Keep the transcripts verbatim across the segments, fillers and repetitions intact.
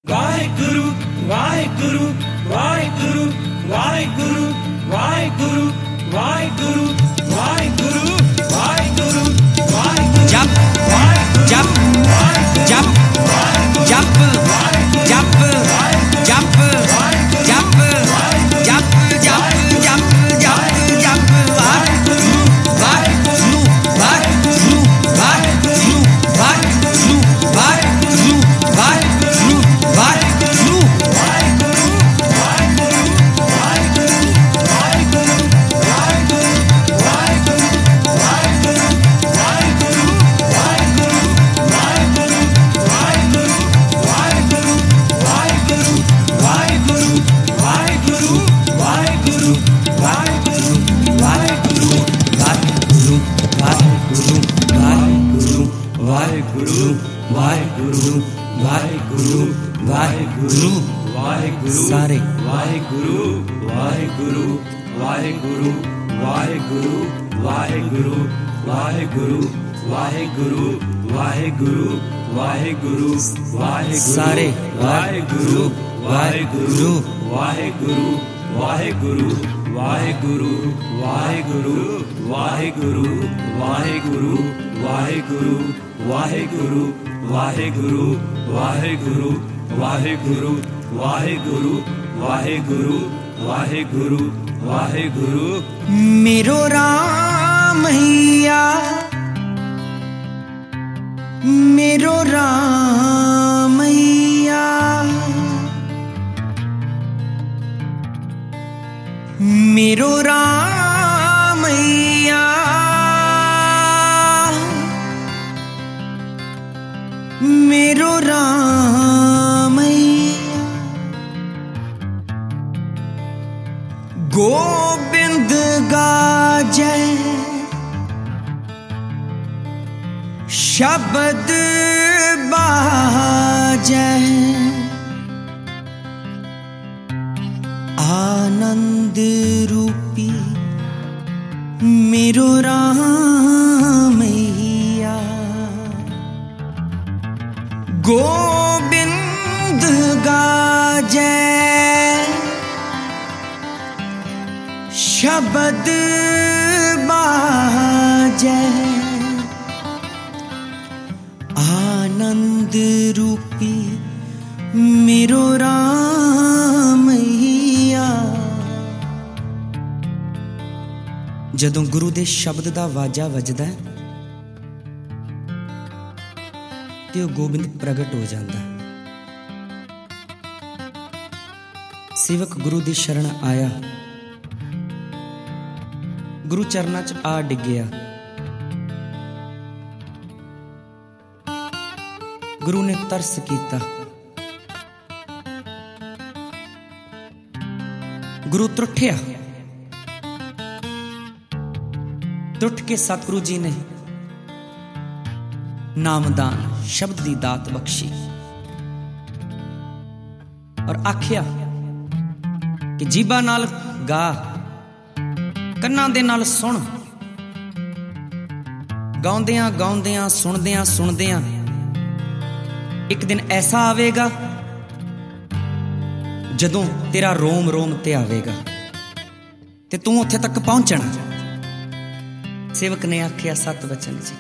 वाहेगुरु वाहेगुरु वाहेगुरु वाहेगुरु वाहेगुरु वाहेगुरु वाहेगुरु वाहेगुरु वाहेगुरु जप जप जप जप जप जप जप जप जप जप जप जप वाहेगुरु वाहेगुरु वाहेगुरु वाहेगुरु वाहेगुरु वाहेगुरु वाहेगुरु वाहेगुरु वाहेगुरु वाहेगुरु वाहेगुरु वाहेगुरु वाहेगुरु सारे वाहेगुरु वाहेगुरु वाहेगुरु वाहेगुरु वाहेगुरु वाहेगुरु वाहेगुरु वाहेगुरु वाहेगुरु वाहेगुरु सारे वाहेगुरु वाहेगुरु वाहेगुरु वाहेगुरु वाहेगुरु वाहेगुरु वाहेगुरु वाहेगुरु वाहेगुरु वाहेगुरु वाहेगुरु वाहेगुरु वाहेगुरु वाहेगुरु वाहेगुरु वाहेगुरु वाहेगुरु मेरो रामैया मेरो रामैया मेरो रामैया मेरो रामैया गोविंद गाजै शब्द बाजै आनंद रूपी मेरो रामैया गोविंद गाजै शब्द बाजै आनंद रूपी मेरो रामैया। जदों गुरु दे शब्द दा वाजा वजदा है ते ओ गोबिंद प्रगट हो जाता है। सेवक गुरु दी शरण आया, गुरु चरना च आ डिग्या। गुरु ने तरस कीता, गुरु त्रुठिया। त्रुठ के सतगुरु जी ने नामदान शब्द दी दात बख्शी और आख्या कि जीबा नाल गा, कन्ना दे नाल सुन। गाउंदियां गाउंदियां सुनदियां सुनदियां एक दिन ऐसा आवेगा जदों तेरा रोम रोम ते आवेगा ते तू उत्थे तक पहुंचना। सेवक ने आख्या सत वचन जी।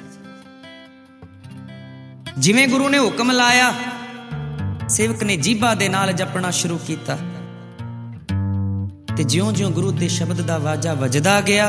जिवें गुरु ने हुक्म लाया, सेवक ने जीभा दे नाल जपना शुरू किया ते ज्यों ज्यों गुरु दे शब्द दा वाजा वजदा गया,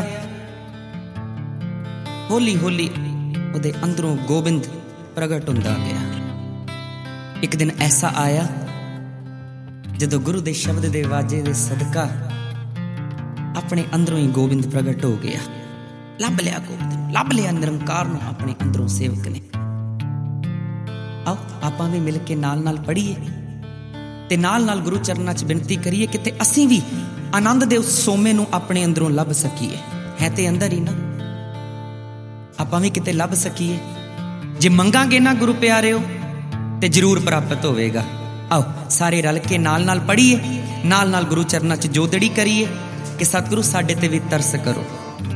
होली होली उहदे अंदरों गोबिंद प्रगट हुंदा गया। एक दिन ऐसा आया जदों गुरु दे शब्द दे वाजे दे सदका अपने अंदरों ही गोबिंद प्रगट हो गया। लभ लिया गोबिंद, लभ लिया निरंकार नूं अपने अंदरों सेवक ने। आओ आपां भी मिल के नाल नाल पढ़ीए ते नाल नाल गुरु चरनां च बिनती करिए कि असीं भी आनंद दे उस सोमे नूं अपने अंदरों लभ सकीए। है ते अंदर ही ना, आपां भी किते लभ सकीए। जे मंगांगे ना गुरु प्यारेओ ते जरूर प्राप्त होवेगा। आओ सारे रल के नाल नाल पढ़ीए, नाल नाल गुरु चरनां च जोतड़ी करिए कि सतगुरु साडे ते भी तरस करो।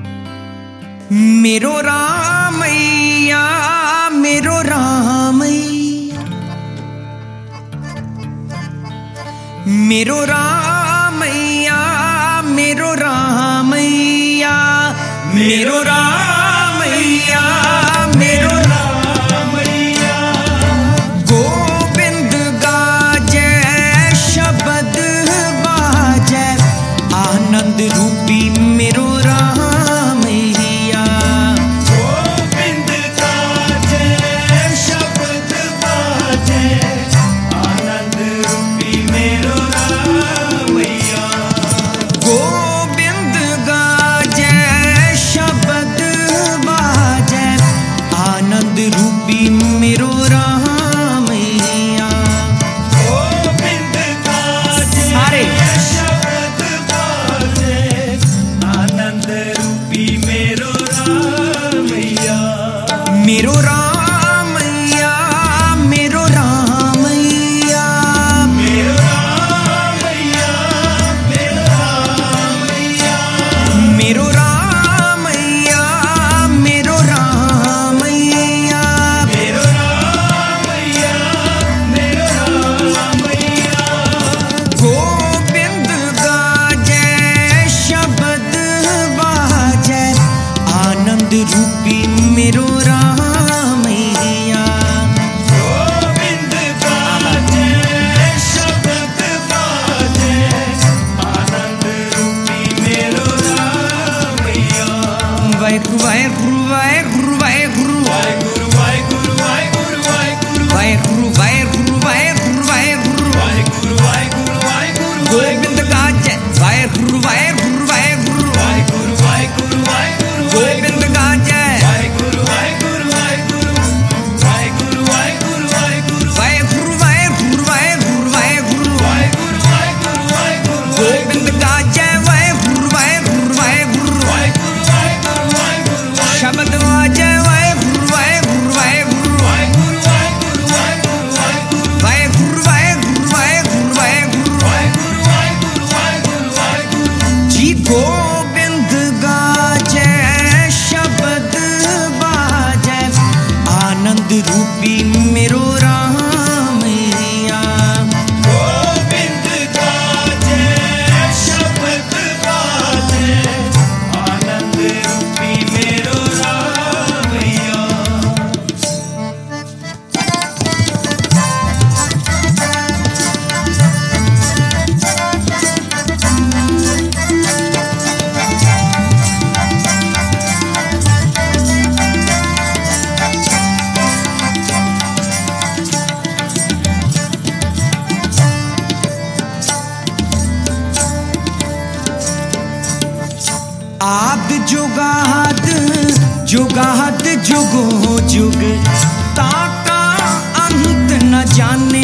मेरो रामैया मेरो रामैया मेरो रामैया मेरो रामैया मेरो रामैया मेरो रामैया गोविंद गाजे शब्द बाजे आनंद रूपी मेरो रामैया गोविंद गाजे शब्द बाजे आनंद रूपी मेरो रामैया गोविंद गाजे शब्द बाजे आनंद रूपी मेरो रामैया गोविंद गाजे सारे शब्द बाजे आनंद रूपी मेरो रामैया मेरो रामैया मेरो रामैया मेरो रामैया मेरो रामैया मेरो रामैया मेरो रामैया मेरो रामैया मेरो रामैया गोविंद गाजे शब्द बाजे आनंद रूपी मेरो रामैया गोविंद गाजे शब्द बाजे आनंद रूपी मेरो रामैया वाहेगुरु वाहेगुरु वाहेगुरु वाहेगुरु वाहेगुरु वाहेगुरु वाहेगुरु वाहेगुरु वाहेगुरु वाहेगुरु वाहेगुरु वाहेगुरु वाहेगुरु वाहेगुरु वाहेगुरु गोविंद गाजे वाहेगुरु वाहेगुरु वाहेगुरु वाहेगुरु वाहेगुरु वाहेगुरु गोविंद गाजे वाहेगुरु वाहेगुरु वाहेगुरु वाहेगुरु वाहेगुरु वाहेगुरु वाहेगुरु वाहेगुरु वाहेगुरु वाहेगुरु वाहेगुरु वाहेगुरु वाहेगुरु गोविंद गाजे वाहेगुरु वाहेगुरु वाहेगुरु वाहेगुरु वाहेगुरु वाहेगुरु शब्द बाजे वाहेगुरु वाहेगुरु वाहेगुरु वाहेगुरु वाहेगुरु वाहेगुरु वाहेगुरु वाहेगुरु वाहेगुरु वाहेगुरु वाहेगुरु वाहेगुरु वाहेगुरु वाहेगुरु जी गोविंद गाजे शब्द बाजे आनंद रूपी मेरो रामैया गोविंद गाजे शब्द बाजे आनंद रूपी मेरो रामैया आद जुगाद जुगाद जुगो जुग ताका अंत न जाने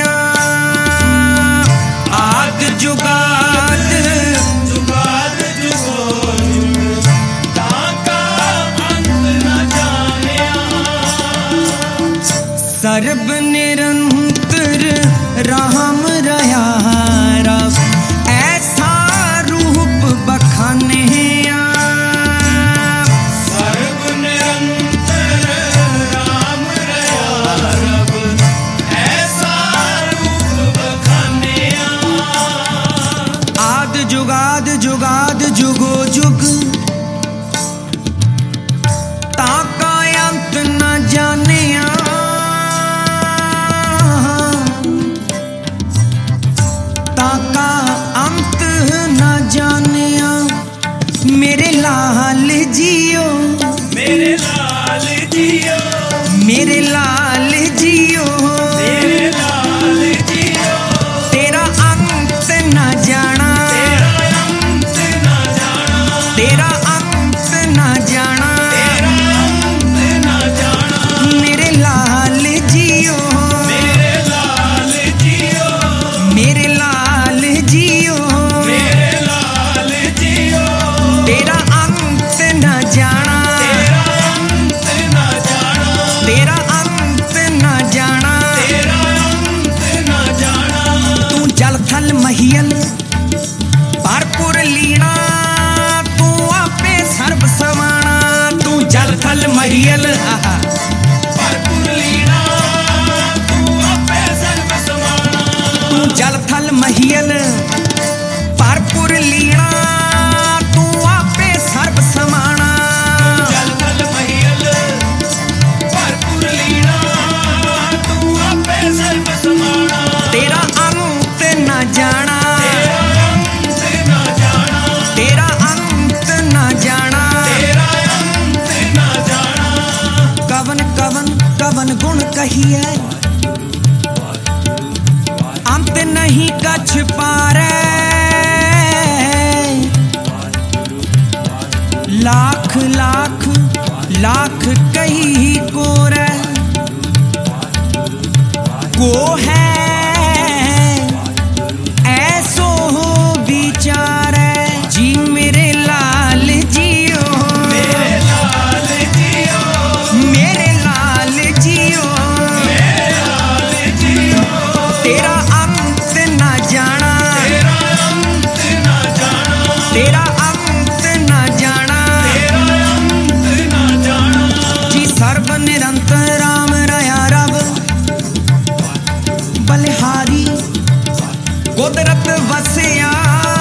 आद जुगाद जुगाद जुगो जुग ताका अंत न जानिया सर्ब निरंतर राम रहा रव ऐसा रूप बखाने सर्व निरंतर राम रया रब ऐसा रूप बखानिया आद जुगाद जुगाद जुगो जुग ताका अंत न जाने ताका अंत न जाने मेरे लाल जियो मेरे लाल जियो मेरे लाल जियो मेरे लाल जियो तेरा अंत न जाना तेरा अंत न जाना तेरा अंत न जाना तेरा अंत न जाना मेरे लाल जियो मेरे लाल जियो मेरे लाल जियो मेरे लाल जियो तेरा अंत न जाना तेरा अंत न जाना तेरा अंत न जाना तेरा अंत न जाना तू जल थल महियल भरपुर लीना तू आपे सर्व समाना तू जल थल महियल आहा भरपूर लीना तू आपे सर्व समाना तू जल थल थल महियल भरपुर लीना तू आपे सर्व समाना जल थल महियल भरपुर लीना तू आपे सर्व समाना तेरा अंत न जाना तेरा अंत न जाना तेरा अंत न जाना तेरा अंत न जाना कवन कवन कवन गुण कहिए अंत नहीं कछ पारे लाख लाख लाख कही को रे को है ऐसो हो विचार जी मेरे लाल जियो मेरे लाल जियो मेरे लाल जियो मेरे लाल जियो तेरा अंत न जाना तेरा अंत न जाना तेरा अंत न जाना तेरा अंत न जाना जी सर्व निरंतर राम रया रब बलिहारी कुदरत वसिया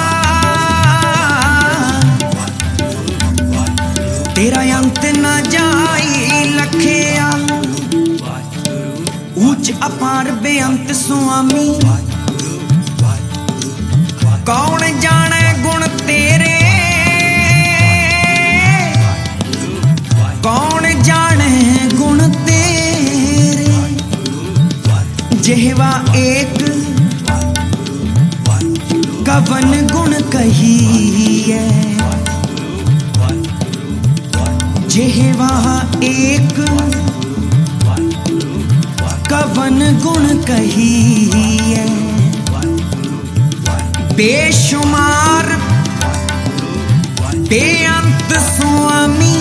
तेरा अंत न जाई लखिया ऊंच अपार बेअंत स्वामी कौन जाने गुण तेरे कौन जाने गुण तेरे जेहवा एक कवन गुण कहिए जेहवा एक कवन गुण कहिए बेशुमार बेअंत स्वामी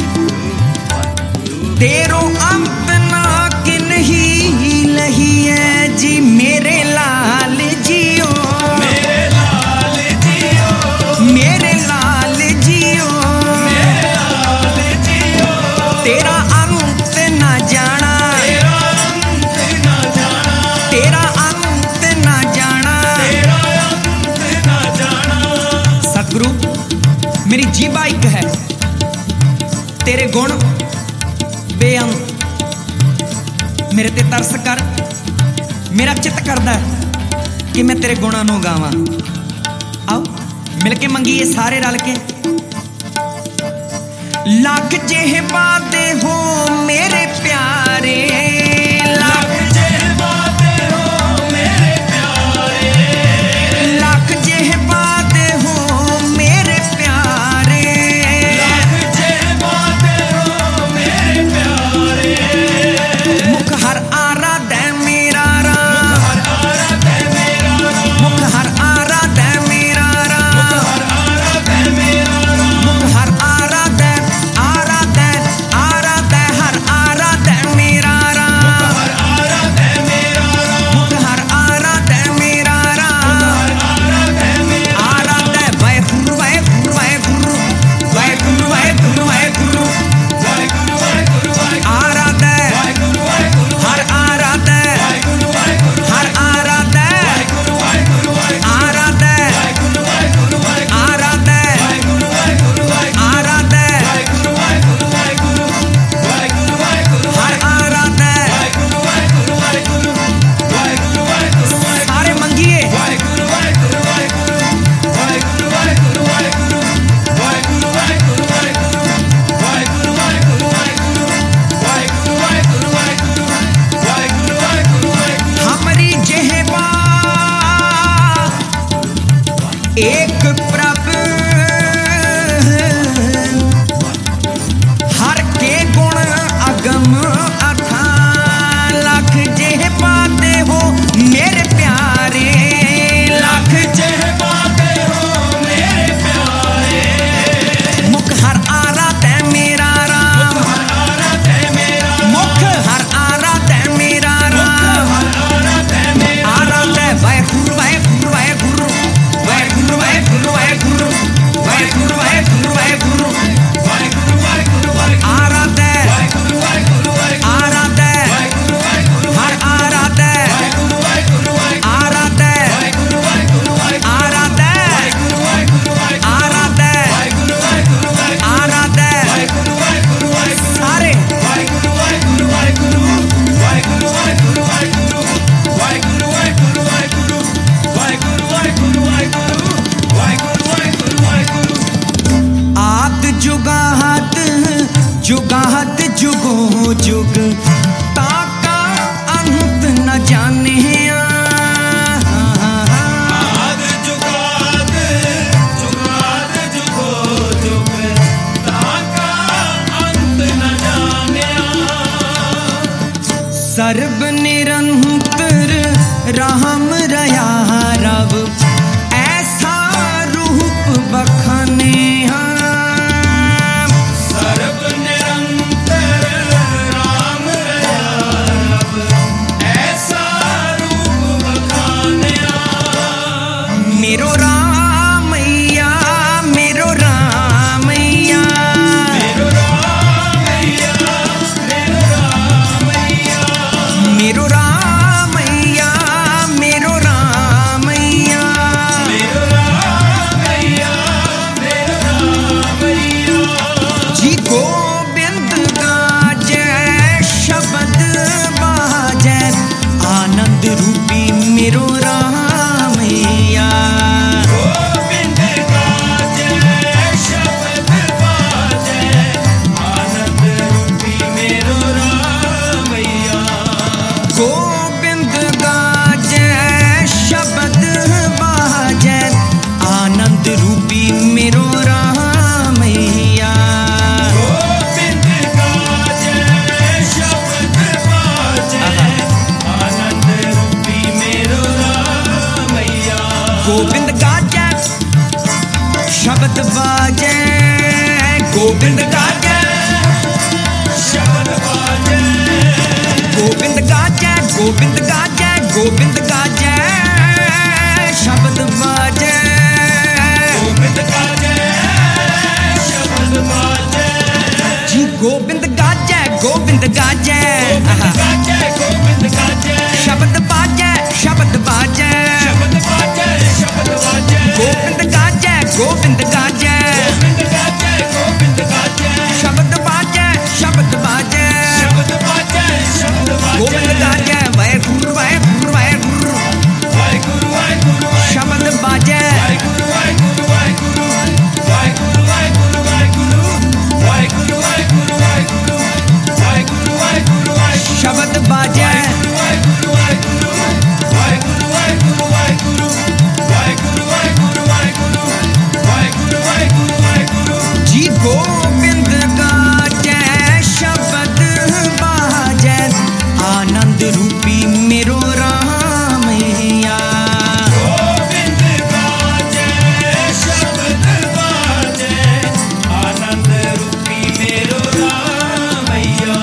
तेरो अंत ना किन्ही लही है जी मेरे लाल जियो मेरे लाल जियो मेरे लाल जियो मेरे लाल जियो तेरा अंत ना जाना तेरा अंत न जाना तेरा अंत ना जाना तेरा अंत न जाना सतगुरु मेरी जीवा एक है तेरे गुण बेअंत मेरे ते तरस कर मेरा चित करदा है कि मैं तेरे गुणां नूं गावां आओ मिल के मंगीए सारे रल के लख जेह वादे हो मेरे प्यारे लख जेह वादे हो मेरे प्यारे लख जेह वादे हो मेरे प्यारे लख जेह वादे हो मेरे प्यारे मुख हर आराधै मेरा राम हर आराधै मेरा राम मुख हर आराधै मेरा राम हर आराधै मेरा राम मुख हर आराधै आराधै आराधै हर आराधै मेरा राम हर आराधै मेरा राम मुख हर आराधै मेरा राम आराधै मेरा आराधै वाहेगुरु वाहेगुरु वाहेगुरु वाहेगुरु वाहेगुरु वाहेगुरु वाहेगुरु वाहेगुरु वाहेगुरु आराधै वाहेगुरु वाहेगुरु हर आराधै वाहेगुरु वाहेगुरु हर आराधै वाहेगुरु वाहेगुरु वाहेगुरु आराधै वाहेगुरु वाहेगुरु वाहेगुरु आराधै वाहेगुरु वाहेगुरु वाहेगुरु आराधै वाहेगुरु वाहेगुरु वाहेगुरु वाहेगुरु वाहेगुरु हर आराधै वाहेगुरु वाहेगुरु वाहेगुरु वाहेगुरु वाहेगुरु सारे मंगिए वाहेगुरु वाहेगुरु वाहेगुरु वाहेगुरु वाहेगुरु वाहेगुरु वाहेगुरु वाहेगुरु वाहेगुरु वाहेगुरु वाहेगुरु वाहेगुरु वाहेगुरु वाहेगुरु वाहेगुरु वाहेगुरु वाहेगुरु वाहेगुरु हमारी जेहवा एक प्रभ हर के गुण अगम अथान लख जेहवा दे हो मेरे प्यारे लख जेह वादे हो मेरे प्यारे मुख हर आराधै मेरा राम हर आराधै मेरा मुख हर आराधै मेरा राम हर आराधै मेरा आराधै वाहेगुरु वाहेगुरु वाहेगुरु वाहेगुरु वाहेगुरु गोबिंद गाजै शब्द बाजै गोबिंद गाजै शब्द बाजे गोबिंद गाजै गोबिंद गाजै गोबिंद गाजै शब्द बाजै गोविंद गाजे शब्द बाजे जी गोबिंद गाजै गोबिंद गाजै गाजे गोविंद गाजे शब्द बाजै शब्द बाजै शब्द बाजे शब्द बाजे गोबिंद गाजै गोबिंद गाजै गोविंद गाजे गोविंद गाजे शब्द बाजै शब्द बाजै शब्द बाजे शब्द गोबिंद बाजे गाजै वाहेगुरु वाहेगुरु वाहेगुरु वाहेगुरु वाहेगुरु शब्द बाजै वाहेगुरु वाहेगुरु वाहेगुरु वाहेगुरु वाहेगुरु वाहेगुरु वाहेगुरु वाहेगुरु वाहेगुरु वाहेगुरु वाहेगुरु वाहेगुरु शब्द बाजै वाहेगुरु वाहेगुरु वाहेगुरु वाहेगुरु वाहेगुरु वाहेगुरु वाहेगुरु वाहेगुरु वाहेगुरु वाहेगुरु वाहेगुरु जी गोबिंद गाजै शब्द बाजै आनंद रूपी मेरो रामैया गोविंद गाजे शब्द बाजे आनंद रूपी मेरो रामैया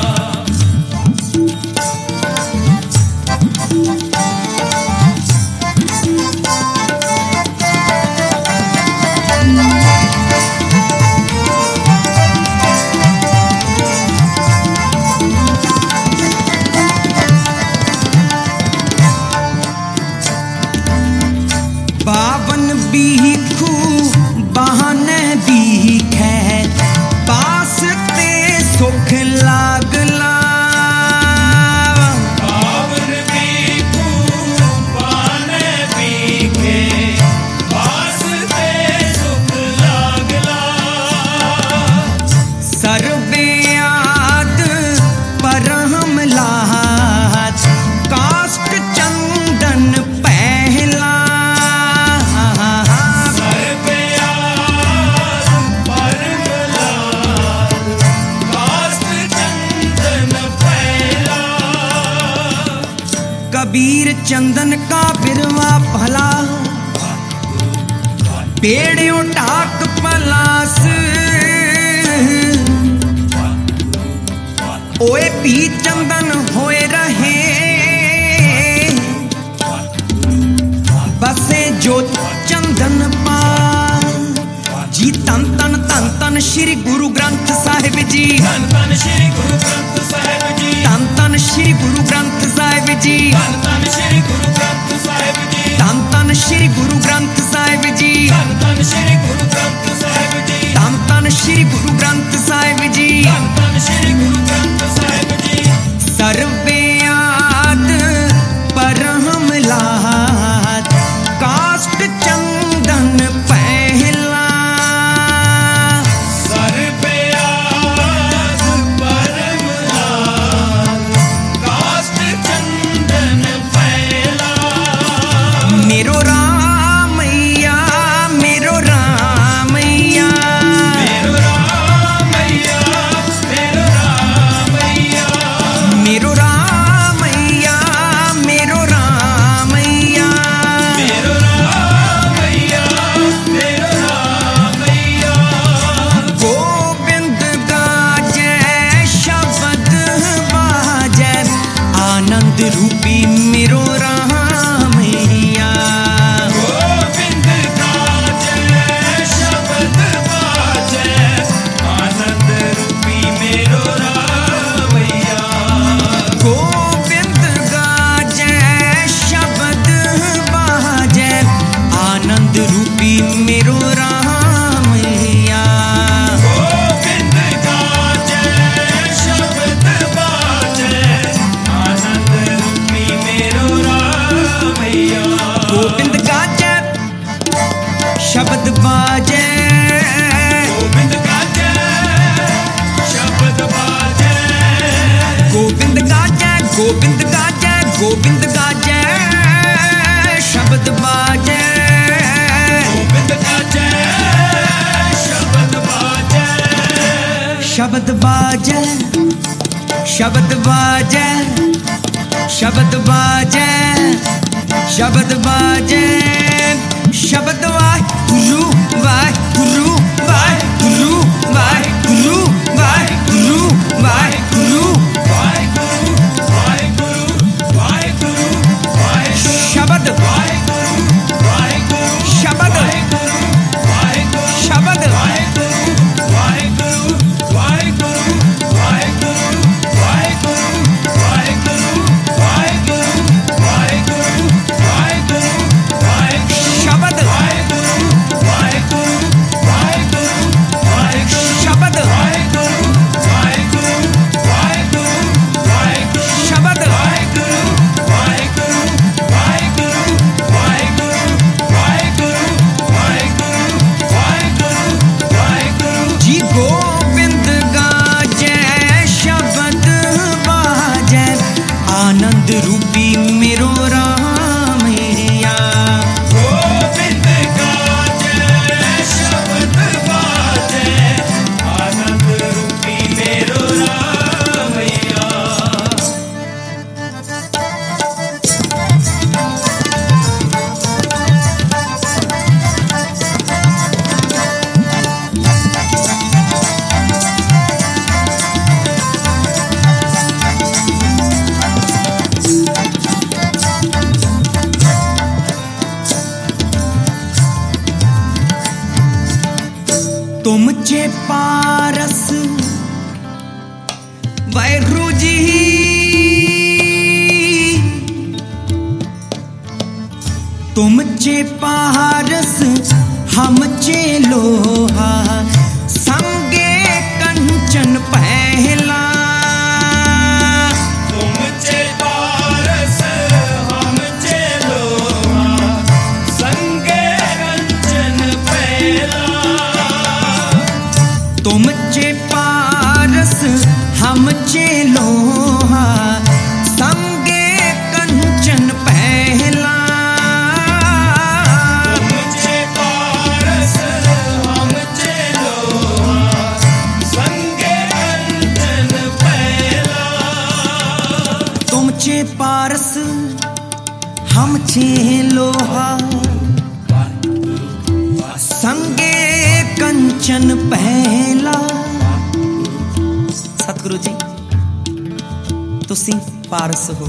बावन बीखू बहाने बीखै पास ते सुख लागला पावन बीखू पाने बीखे वास्ते सुख लागला सर्वे आद परहम लात काष्ट चंदन पहला सर्वयाद परमला काष्ट चंदन पहला कबीर चंदन का बिरवा भला पेड़ों टाक पलास ओए पी चंदन होए रहे बसे जो चंदन पा जी तन तन तन तन श्री गुरु ग्रंथ साहिब जी धन धन श्री गुरु ग्रंथ साहिब जी तन तन श्री गुरु ग्रंथ साहिब जी धन धन श्री गुरु ग्रंथ साहिब जी तन तन श्री गुरु ग्रंथ साहिब जी धन धन श्री गुरु ग्रंथ साहिब जी तन तन श्री गुरु ग्रंथ साहिब जी धन धन श्री गुरु ग्रंथ साहिब जी सर्वे आद परहम लात काष्ट चंदन पहला सर्वयाद परमला काष्ट चंदन पहला मेरो रामैया मेरो रामैया मेरो रामैया मेरो रामैया मेरो रामैया मेरो रामैया मेरो रामैया मेरो रामैया गोबिंद गाजै शब्द बाजै आनंद रूपी मेरो रामैया गोविंद गाजे शब्द बाजे आनंद रूपी मेरो रामैया गोबिंद गाजै शब्द बाजै आनंद रूपी मेरो रामैया गोविंद गाजे शब्द बाजे आनंद रूपी मेरो रामैया गोबिंद गाजै शब्द बाजै गोविंद गाजे शब्द बाजे गोबिंद गाजै गोबिंद गाजै गोबिंद गाजै शब्द बाजै गोविंद गाजे शब्द बाजे शब्द बाजै शब्द बाजै शब्द बाजै शब्द बाजै तुम चे पारस वाहिगुरु जी, तुम चे पारस हम चे लोहा, संगे कंचन पहला। तुम चे पारस हम चे लोहा, संगे कंचन पहला। तुम चे पारस हम चे लोहा, संगे कंचन पहला। पारस हम छे लोहा, संगे कंचन पहला। सतगुरु जी तुसी पारस हो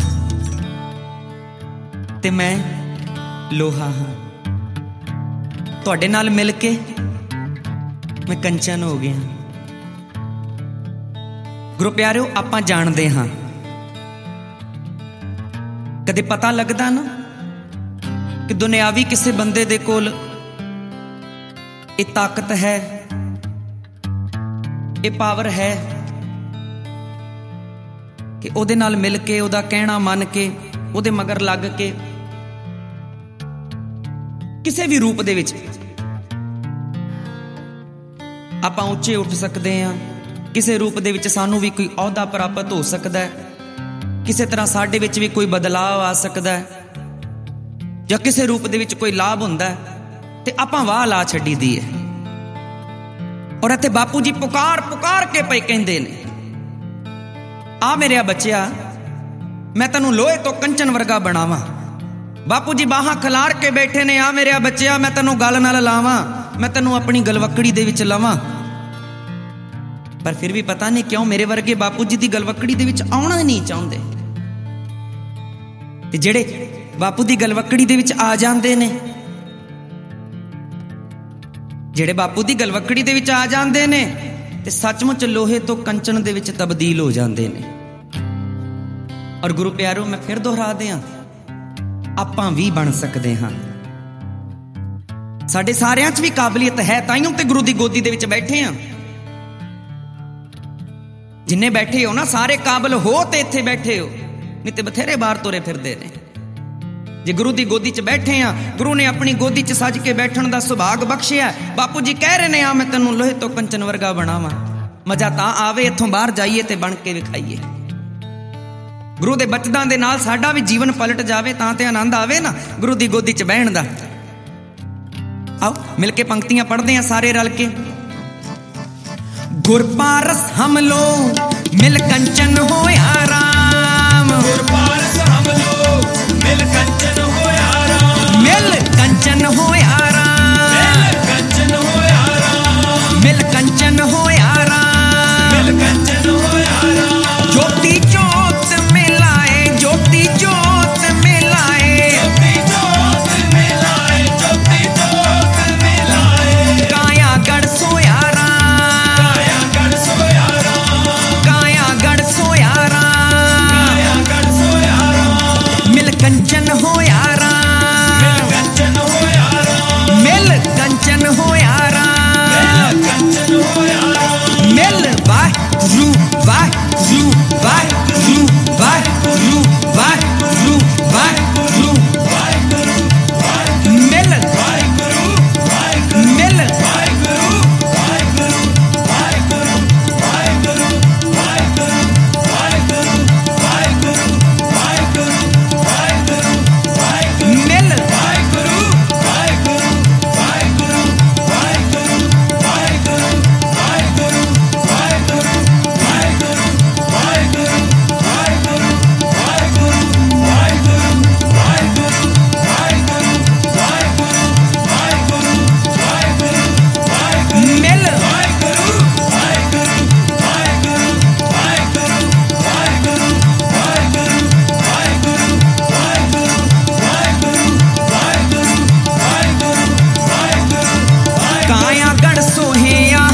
ते मैं लोहा हाँ, तुहाडे नाल मिल के मैं कंचन हो गया। गुरु प्यारिओ आपां जाणदे हां, कदे पता लगदा ना कि दुनियावी किसी बंदे दे कोल ये ताकत है, ये पावर है कि ओदे नाल मिल के ओदा कहना मन के ओदे मगर लग के किसी भी रूप दे विच आपां ਉੱਚੇ ਉੱਠ सकते हैं। किसी रूप दे विच सानू भी कोई अहुदा प्राप्त हो सकता है, किसी तरह साडे विच भी कोई बदलाव आ सकता है, या किसी रूप दे विच कोई लाभ हुंदा है ते आपां वाह ला छड्डी दी है। और इत्थे बापू जी पुकार पुकार के पई कहंदे ने, आ मेरे बच्चिया मैं तैनूं लोहे तो कंचन वर्गा बनावां। बापू जी बाहां खलार के बैठे ने, आ मेरे बच्चिया मैं तैनूं गल नाल लावां, मैं तैनूं अपनी गलवकड़ी दे विच लावां। पर फिर भी पता नहीं क्यों मेरे वर्गे बापू जी दी गलवकड़ी दे विच आउणा नहीं चाहुंदे, ते जेड़े बापू दी गलवकड़ी दे विच आ जांदे ने, जेड़े बापू दी गलवकड़ी दे विच आ जांदे ने ते सचमुच लोहे तो कंचन दे विच तब्दील हो जांदे ने। और गुरु प्यारो मैं फिर दोहरा दियां, आपां भी बन सकदे हां। साडे सारियां च भी काबलियत है, ताइयों ते गुरु दी गोदी दे विच बैठे हां। जिन्ने बैठे हो ना सारे काबल हो ते इत्थे बैठे हो, नहीं ते बथेरे बाहर तुरे फिरदे ने। जे गुरु दी गोदी च बैठे हां, गुरु ने अपनी गोदी च सज के बैठण दा सुभाग बख्शिया। बापू जी कह रहे ने, आ मैं तैनूं लोहे तो कंचन वर्गा बनावां। मजा तां आवे इत्थों बाहर जाइए ते बन के विखाइए। गुरु दे बचदां दे नाल साडा भी जीवन पलट जावे, तां ते आनंद आवे ना गुरु दी गोदी च बहण दा। आओ मिल के पंक्तियां पढ़दे हां सारे रल के। गुर पारस हम लो मिल कंचन होया राम, गुर पारस हम लो मिल कंचन होया राम, मिल कंचन होया राम, मिल कंचन होया राम, मिल कंचन होया राम, मिल कंचन होया राम। ज्योति ज्योत मिलाए, ज्योति ज्योत मिलाए, ज्योति ज्योत मिलाए, ज्योति ज्योत मिलाए। काया गढ़ सोया राम, काया गढ़ सोया राम, काया गढ़ सोया राम, काया गढ़ सोया राम। मिल कंचन होया राम, मिल कंचन होया राम, मिल कंचन होया राम, मिल कंचन होया राम। मिल वाहिगुरू वाहिगुरू वाहिगुरू वाहिगुरू वाहिगुरू वाहिगुरू वाहिगुरू वाहिगुरू मिल वाहिगुरू वाहिगुरू मिल वाहिगुरू वाहिगुरू वाहिगुरू वाहिगुरू वाहिगुरू वाहिगुरू वाहिगुरू वाहिगुरू वाहिगुरू वाहिगुरू मिल वाहिगुरू वाहिगुरू वाहिगुरू वाहिगुरू वाहिगुरू वाहिगुरू वाहिगुरू वाहिगुरू वाहिगुरू वाहिगुरू वाहिगुरू वाहिगुरू वाहिगुरू वाहिगुरू वाहिगुरू वाहिगुरू वाहिगुरू वाहिगुरू मिल वाहिगुरू वाहिगुरू वाहिगुरू वाहिगुरू वाहिगुरू वाहिगुरू वाहिगुरू वाहिगुरू वाहिगुरू वाहिगुरू वाहिगुरू वाहिगुरू काया गढ़ सोहिया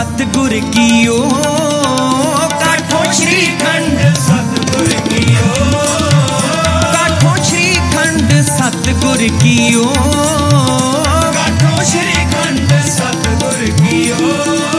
सतगुर की ओ काठों श्रीखंड सतगुर की ओ काठों श्रीखंड सतगुर की ओ काठों श्रीखंड सतगुर की ओ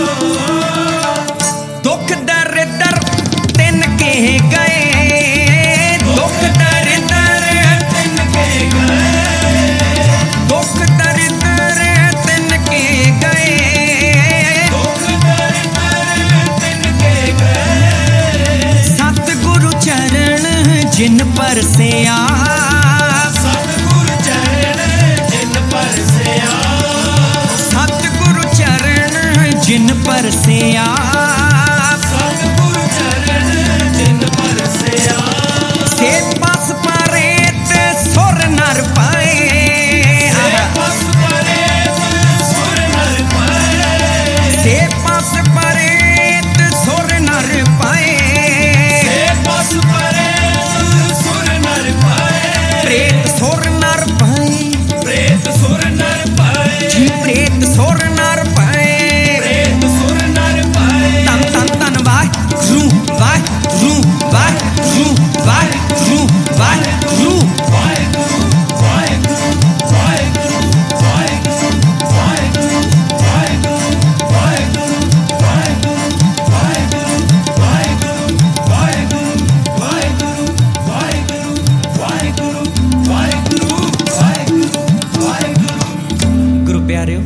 दुख दरिद्र तिन के गए दुख दरिद्र तिन के गए दुख दरिद्र तिन के गए दुख दरिद्र तिन के गए सतगुरु चरण जिन पर से आ सतगुरु चरण जिन पर से आ सतगुरु चरण जिन पर से आ सतगुरु चरण जिन पर से आ से पास परेत सुर नर पाए से पस परेत सुर नर पाए से पास परेत सुर नर पाए से पस परेत सुर नर पाए प्रेत सुर नर पाए प्रेत सुर नर पाए जी प्रेत सुर नर पाए प्रेत सुर नर पाए तन तन तन वाह रू वाह रू वाह रू वाह रू वाह रू ਵਾਹਿਗੁਰੂ ਵਾਹਿਗੁਰੂ ਵਾਹਿਗੁਰੂ ਵਾਹਿਗੁਰੂ ਵਾਹਿਗੁਰੂ ਵਾਹਿਗੁਰੂ ਵਾਹਿਗੁਰੂ ਵਾਹਿਗੁਰੂ ਵਾਹਿਗੁਰੂ ਵਾਹਿਗੁਰੂ ਵਾਹਿਗੁਰੂ ਵਾਹਿਗੁਰੂ ਵਾਹਿਗੁਰੂ ਵਾਹਿਗੁਰੂ ਵਾਹਿਗੁਰੂ ਗੁਰੂ ਪਿਆਰਿਓ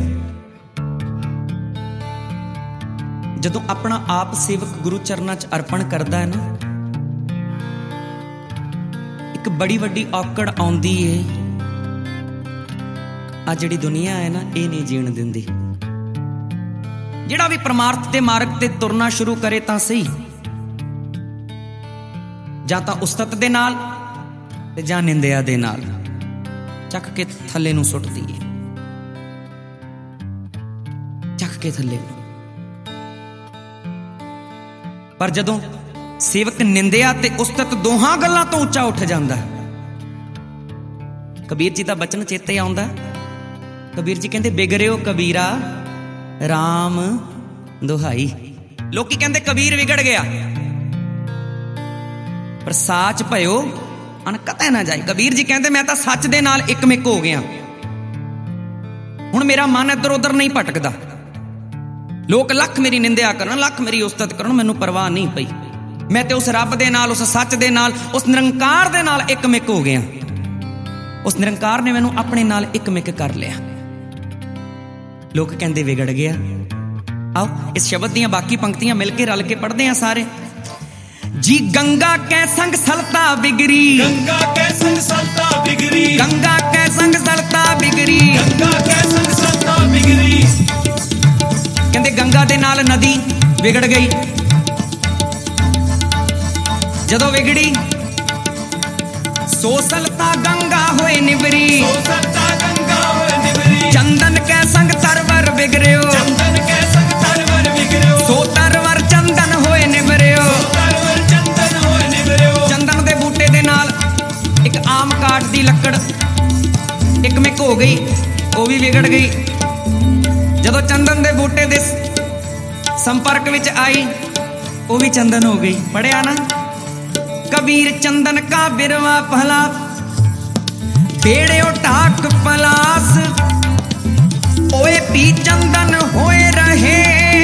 ਜਦੋਂ ਆਪਣਾ ਆਪ ਸੇਵਕ ਗੁਰੂ ਚਰਨਾਂ 'ਚ ਅਰਪਣ ਕਰਦਾ ਹੈ ਨਾ ਇੱਕ ਬੜੀ ਵੱਡੀ ਔਕੜ ਆਉਂਦੀ ਏ ਆ ਜਿਹੜੀ ਦੁਨੀਆ ਹੈ ਨਾ ਇਹ ਨਹੀਂ ਜੀਣ ਦਿੰਦੀ ਜਿਹੜਾ ਵੀ ਪਰਮਾਰਥ ਦੇ ਮਾਰਗ ਤੇ ਤੁਰਨਾ ਸ਼ੁਰੂ ਕਰੇ ਤਾਂ ਸਹੀ ਜਾਂ ਤਾਂ ਉਸਤਤ ਦੇ ਨਾਲ ਤੇ ਜਾਂ ਨਿੰਦਿਆ ਦੇ ਨਾਲ ਚੱਕ ਕੇ ਥੱਲੇ ਨੂੰ ਸੁੱਟਦੀ ਏ ਚੱਕ ਕੇ ਥੱਲੇ ਨੂੰ ਪਰ ਜਦੋਂ ਸੇਵਕ ਨਿੰਦਿਆ ਤੇ ਉਸਤਤ ਦੋਹਾਂ ਗੱਲਾਂ ਤੋਂ ਉੱਚਾ ਉੱਠ ਜਾਂਦਾ ਕਬੀਰ ਜੀ ਦਾ ਬਚਨ ਚੇਤੇ ਆਉਂਦਾ ਕਬੀਰ ਜੀ ਕਹਿੰਦੇ ਬਿਗੜਿਓ ਕਬੀਰਾ ਰਾਮ ਦੁਹਾਈ ਲੋਕੀ ਕਹਿੰਦੇ ਕਬੀਰ ਵਿਗੜ ਗਿਆ ਪਰ ਸਾਚ ਭਇਓ ਅਨਕਤੈ ਨਾ ਜਾਏ ਕਬੀਰ ਜੀ ਕਹਿੰਦੇ ਮੈਂ ਤਾਂ ਸੱਚ ਦੇ ਨਾਲ ਇੱਕਮਿਕ ਹੋ ਗਿਆ ਹੁਣ ਮੇਰਾ ਮਨ ਇੱਧਰ ਉੱਧਰ ਨਹੀਂ ਭਟਕਦਾ ਲੋਕ ਲੱਖ ਮੇਰੀ ਨਿੰਦਿਆ ਕਰਨ ਲੱਖ ਮੇਰੀ ਉਸਤਤ ਕਰਨ ਮੈਨੂੰ ਪਰਵਾਹ ਨਹੀਂ ਪਈ ਮੈਂ ਤੇ ਉਸ ਰੱਬ ਦੇ ਨਾਲ ਉਸ ਸੱਚ ਦੇ ਨਾਲ ਉਸ ਨਿਰੰਕਾਰ ਦੇ ਨਾਲ ਇੱਕਮਿਕ ਹੋ ਗਿਆ ਉਸ ਨਿਰੰਕਾਰ ਨੇ ਮੈਨੂੰ ਆਪਣੇ ਨਾਲ ਇੱਕਮਿਕ ਕਰ ਲਿਆ ਲੋਕ ਕਹਿੰਦੇ ਵਿਗੜ ਗਿਆ ਆਓ ਇਸ ਸ਼ਬਦ ਦੀਆਂ ਬਾਕੀ ਪੰਕਤੀਆਂ ਮਿਲ ਕੇ ਰਲ ਕੇ ਪੜ੍ਹਦੇ ਹਾਂ ਸਾਰੇ ਜੀ ਗੰਗਾ ਕੈ ਸੰਗ ਸਲਤਾ ਬਿਗਰੀ ਗੰਗਾ ਕੈ ਸੰਗ ਸਲਤਾ ਬਿਗਰੀ ਗੰਗਾ ਕੈ ਸੰਗ ਸਲਤਾ ਬਿਗਰੀ ਗੰਗਾ ਕੈ ਸੰਗ ਸਲਤਾ ਬਿਗਰੀ ਕਹਿੰਦੇ ਗੰਗਾ ਦੇ ਨਾਲ ਨਦੀ ਵਿਗੜ ਗਈ ਜਦੋਂ ਵਿਗੜੀ ਸੋ ਸਲਤਾ ਗੰਗਾ ਹੋਏ ਨਿਵਰੀ ਸੋ ਸਲਤਾ ਗੰਗਾ ਹੋਏ ਨਿਵਰੀ ਚੰਦਨ ਕੈ ਸੰਗ ਤਰਵਰ ਬਿਗਰਿਓ ਚੰਦਨ ਕੈ ਸੰਗ ਤਰਵਰ ਬਿਗਰਿਓ ਸੋ ਤਰਵਰ ਚੰਦਨ ਹੋਏ ਨਿਵਰਿਓ ਤਰਵਰ ਚੰਦਨ ਹੋਏ ਨਿਵਰਿਓ ਚੰਦਨ ਦੇ ਬੂਟੇ ਦੇ ਨਾਲ ਇੱਕ ਆਮ ਕਾਠ ਦੀ ਲੱਕੜ ਇੱਕਮਿਕ ਹੋ ਗਈ ਉਹ ਵੀ ਵਿਗੜ ਗਈ ਜਦੋਂ ਚੰਦਨ ਦੇ ਬੂਟੇ ਦੇ ਸੰਪਰਕ ਵਿੱਚ ਆਈ ਉਹ ਵੀ ਚੰਦਨ ਹੋ ਗਈ ਪੜਿਆ ਨਾ कबीर चंदन का बिरवा पहला बेड़े टाक पलास ओए पी चंदन होए रहे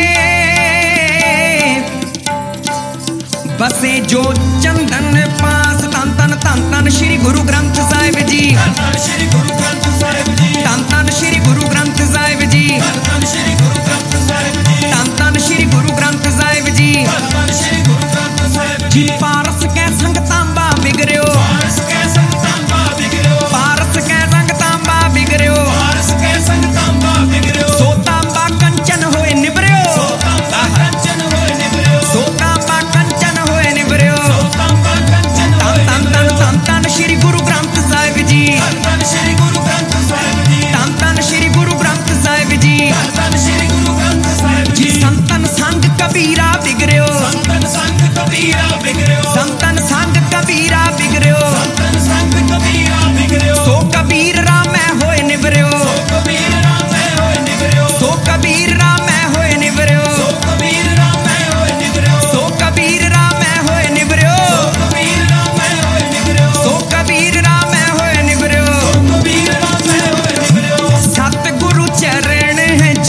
बसे जो चंदन पास तन तन तन तन श्री गुरु ग्रंथ साहिब जी ਧੰਨ ਸ਼੍ਰੀ ਗੁਰੂ ਗ੍ਰੰਥ ਸਾਹਿਬ ਜੀ तन तन श्री गुरु ग्रंथ साहिब जी ਧੰਨ ਸ਼੍ਰੀ ਗੁਰੂ ਗ੍ਰੰਥ ਸਾਹਿਬ ਜੀ तन तन श्री गुरु ग्रंथ साहिब जी ਧੰਨ ਸ਼੍ਰੀ ਗੁਰੂ ਗ੍ਰੰਥ ਸਾਹਿਬ जी ਜੀ पारस कै संग तांबा बिगड़ियो ਪਾਰਸ ਕੈ ਸੰਗ ਤਾਂਬਾ ਬਿਗਰਿਓ पारस कै संग तांबा बिगड़ियो ਪਾਰਸ ਕੈ ਸੰਗ ਤਾਂਬਾ ਬਿਗਰਿਓ सो तांबा कंचन होए निबरियो ਸੋ ਤਾਂਬਾ ਕੰਚਨ ਹੋਏ ਨਿਵਰਿਓ सो तांबा कंचन होए निबरियो ਸੋ ਤਾਂਬਾ ਕੰਚਨ ਹੋਏ तन तन तन तन तन श्री गुरु ग्रंथ साहिब जी ਧੰਨ ਧੰਨ ਸ਼੍ਰੀ ਗੁਰੂ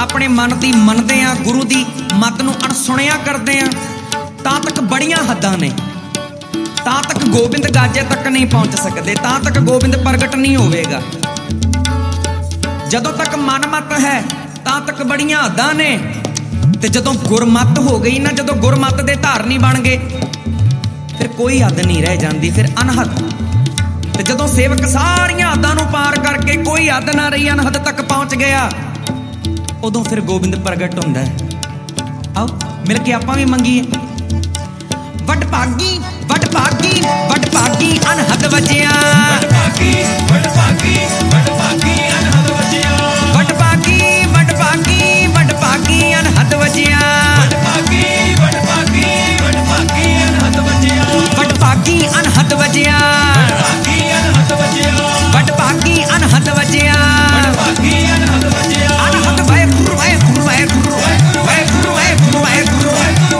अपने मन की मनते हैं, गुरु की मत नूं अणसुणिया करते हैं, तां तक बड़ियां हद्दां ने, तां तक गोबिंद गाजे तक नहीं पहुंच सकते, तां तक गोबिंद प्रगट नहीं होवेगा। जदों तक मन मत है तां तक बड़ियां हद्दां ने, ते जदों गुरमत हो गई ना, जदों गुरमत दे धारनी बन गए, फिर कोई हद नहीं रह जाती, फिर अनहद। ते जदों सेवक सारियां हद्दां नूं पार करके कोई हद ना रही, अनहद तक पहुंच गया, उदों फिर गोबिंद प्रगट हुंदा है। आओ मिल के आपां भी मंगीए। वड भागी वड भागी वड भागी अनहद वजिया, वड भागी वड भागी वड भागी अनहद वजिया, वड भागी वड भागी वड भागी अनहद वजिया, वड भागी वड भागी वड भागी अनहद वजिया, वड भागी अनहद वजिया, वड भागी अनहद वजिया, वड भागी अनहद वजिया, वड भागी अनहद वजिया। अनहद वाहेगुरू वाहेगुरू वाहेगुरू वाहेगुरू वाहेगुरू वाहेगुरू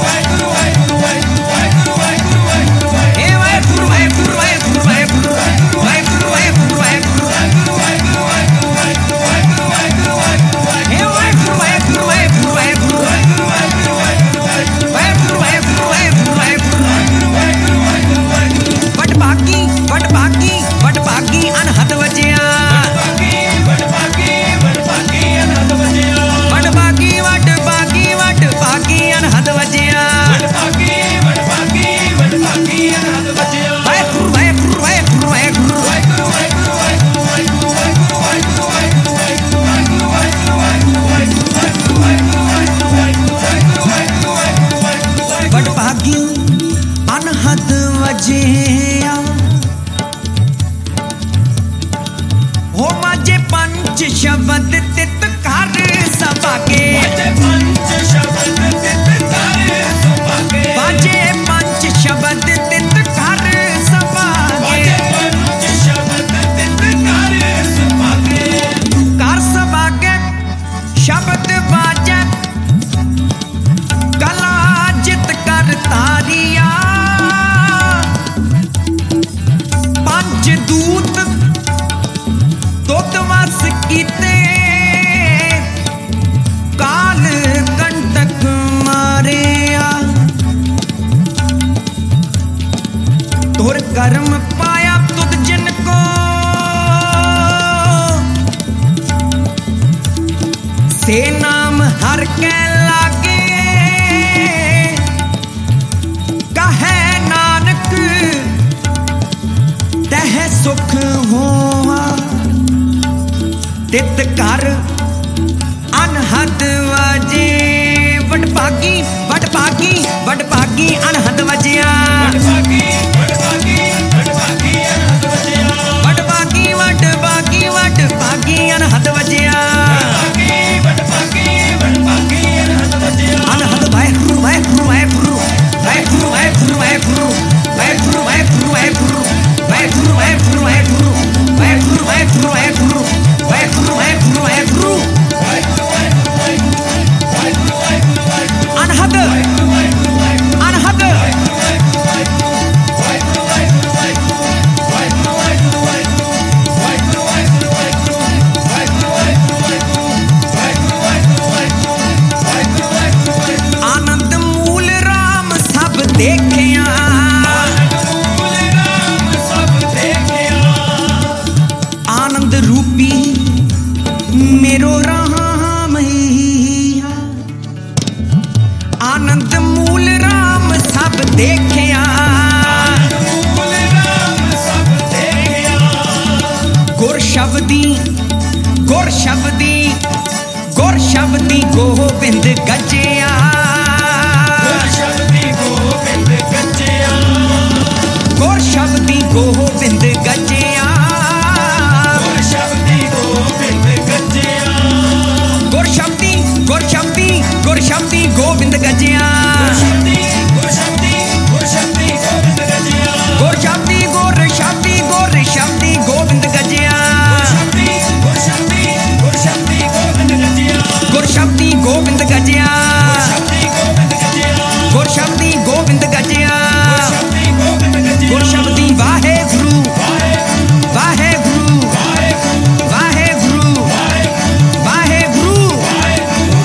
शब्द तित कर सभागे, पंच शब्द तित कर सभागे, बाजे पंच शब्द तित कर सभागे, पंच शब्द तित कर सभागे, कर सभागे शब्द बाजे, गला जित कर तारिया, पंच दूत दुधवस कीते, काल कंटक मारिया, तुर कर्म पाया तुद जिनको, से नाम हर के लागे, कहे नानक तह सुख होआ, तित कर अनहद वजे, वड भागी वड भागी वड भागी अनहद वजिया, वड भागी वड भागी वड भागी अनहद वजिया, वड भागी वड भागी वड भागी अनहद वजिया, वड भागी वड भागी अनहद वजिया, अनहद वाहेगुरू वाहेगुरू वाहेगुरू वाहेगुरू वाहेगुरू वाहेगुरू वाहेगुरू वाहेगुरू वाहेगुरू वाहेगुरू वाहेगुरू वाहेगुरू वाहेगुरू वाहेगुरू वाहेगुरू वाहेगुरू वाहेगुरू वाहेगुरू अनहद अनहद आनंद मूल राम सब देखिया, मूल राम सब देखिया, आनंद रूपी मेरो राम ही, आनंद मूल राम सब देखिया, मूल राम सब देखिया, गुर शब्दी गुर शब्दी गुर शब्दी गोबिंद गजिया, गुर शब्दी गोबिंद गजिया, गुर शब्दी गोबिंद गजिया, गुर शब्दी गोबिंद गजिया, गुर शब्दी गुर शब्दी गुर शब्दी गोबिंद गजिया, गुर शब्दी गुर शब्दी गुर शब्दी गोबिंद गजिया, गुर शब्दी गुर शब्दी गुर शब्दी गोबिंद गजिया, गुर शब्दी गुर शब्दी गुर शब्दी गोबिंद गजिया, गुर शब्दी गोबिंद गजिया, गुर शब्दी गोबिंद गजिया, गुर शब्दी गोबिंद गजिया, गुर शब्दी गोबिंद गजिया, गुर शब्दी वाहेगुरू वाहेगुरू वाहेगुरू वाहेगुरू वाहेगुरू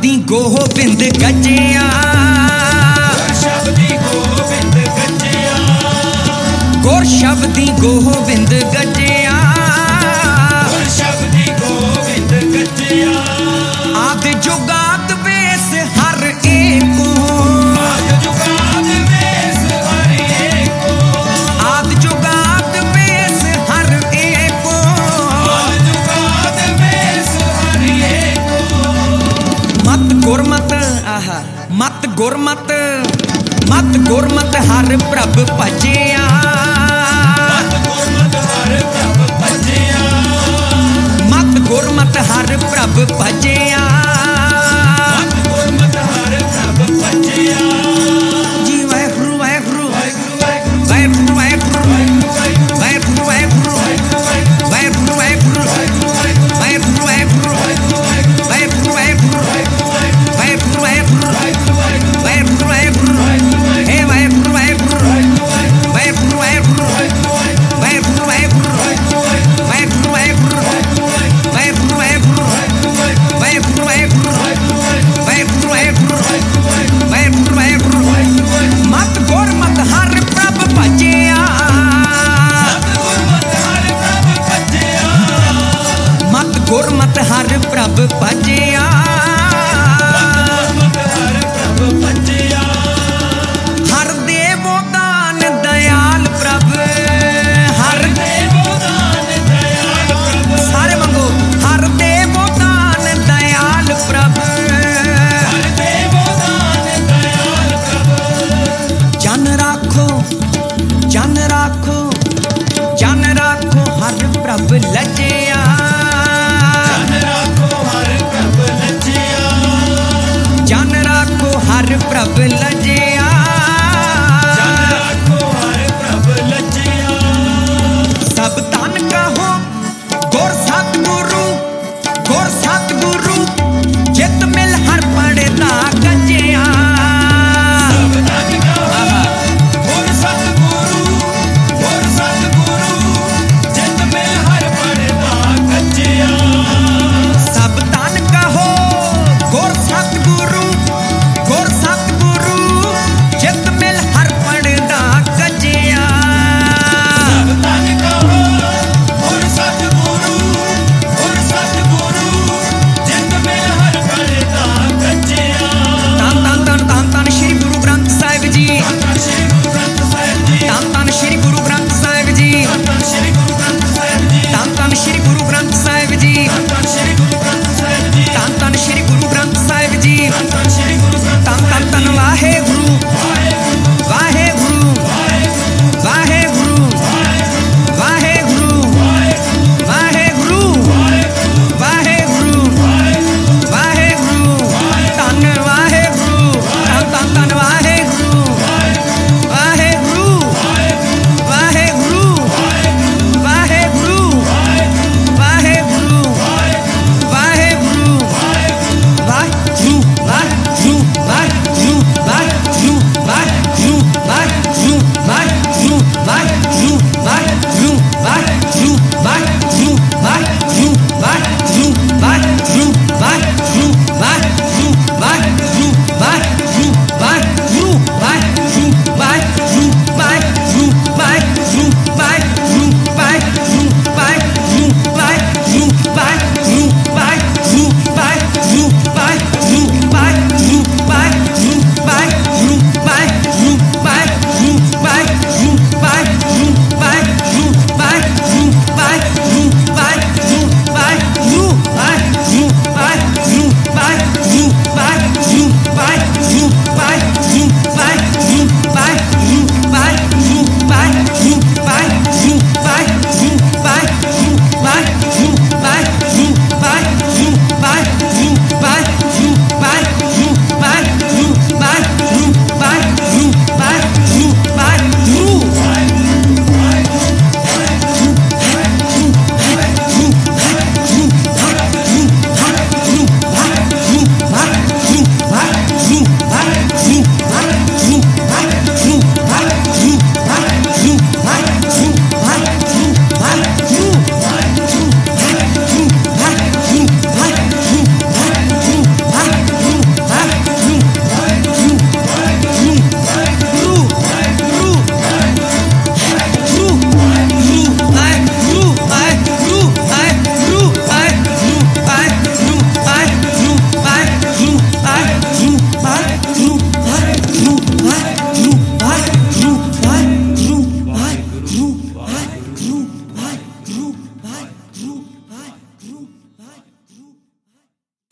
शब्दी गोबिंद गजिया शब्दी गोबिंद गजिया गुर शब्दी गोबिंद गजिया शब्दी गोबिंद गजिया आदि जुगात बेस हर एको आद जुगात बेस हर एको आदि जुगात बेस हर एको आद जुगात बेस हर एको मत गुरमत आहा मत गुरमत मत गुरमत हर प्रभ भजिया मत गुरमत हर प्रभ भजिया मत गुरमत हर प्रभ भजिया मत गुरमत हर प्रभ भजिया जी वाहिगुरु वाहिगुरु वाहिगुरु वाहिगुरु वाहिगुरु वाहिगुरु वाहिगुरु वाहिगुरु वाहिगुरु वाहिगुरु वाहिगुरु वाहिगुरु वाहिगुरु वाहिगुरु वाहिगुरु वाहिगुरु वाहिगुरु वाहिगुरु हे वाहिगुरु वाहिगुरु वाहिगुरु वाहिगुरु वाहिगुरु वाहिगुरु वाहिगुरु वाहिगुरु वाहिगुरु वाहिगुरु वाहिगुरु वाहिगुरु वाहिगुरु वाहिगुरु वाहिगुरु वाहिगुरु मत गुर मत हर प्रभ भजिया मत गुरमत हर प्रभ भजिया मत गुर मत हर प्रभ भजिया मत हर प्रभ भजिया हर देवो दान दयाल प्रभ हर देवो दान दयाल प्रभ सारे मंगो हर देवो दान दयाल प्रभ हर देवो दान दयाल प्रभ जन राखो जन राखो जन राखो हर प्रभ लजिया जन राखो हर प्रभ लजिया जन राखो हर प्रभ लजिया